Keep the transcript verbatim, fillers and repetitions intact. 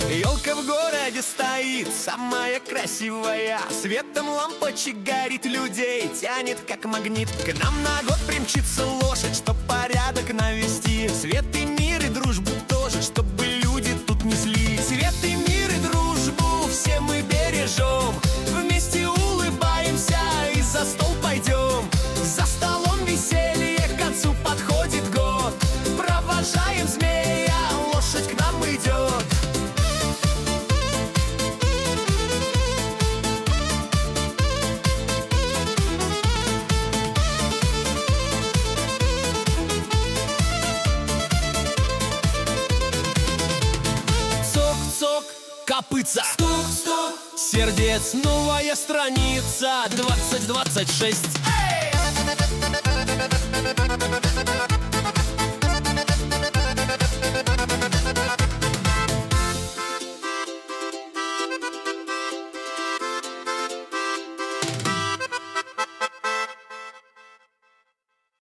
Елка в городе стоит, самая красивая. Светом лампочек горит, людей тянет как магнит. К нам на год примчится лошадь, чтоб порядок навести. Свет и мир и дружбу тоже, чтобы люди тут несли. Свет и мир и дружбу все мы бережем. Вместе улыбаемся и за стол пойдем. За столом веселье, к концу подходит год. Провожаем змея, лошадь к нам идет. Цок-цок, копытца, Стук-стук, сердец, новая страница. Двадцать двадцать шесть. эй!